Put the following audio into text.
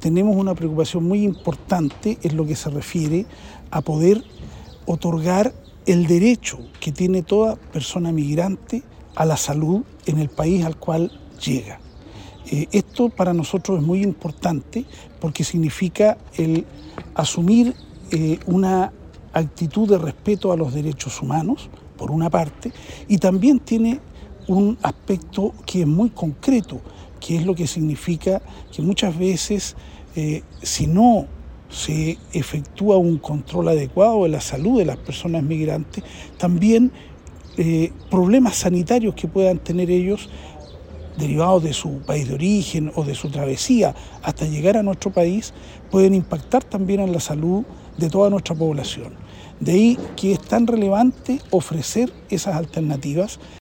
tenemos una preocupación muy importante en lo que se refiere a poder otorgar el derecho que tiene toda persona migrante a la salud en el país al cual llega. Esto para nosotros es muy importante porque significa el asumir una actitud de respeto a los derechos humanos, por una parte, y también tiene un aspecto que es muy concreto, que es lo que significa que muchas veces, si no se efectúa un control adecuado de la salud de las personas migrantes, también problemas sanitarios que puedan tener ellos derivados de su país de origen o de su travesía hasta llegar a nuestro país, pueden impactar también en la salud de toda nuestra población. De ahí que es tan relevante ofrecer esas alternativas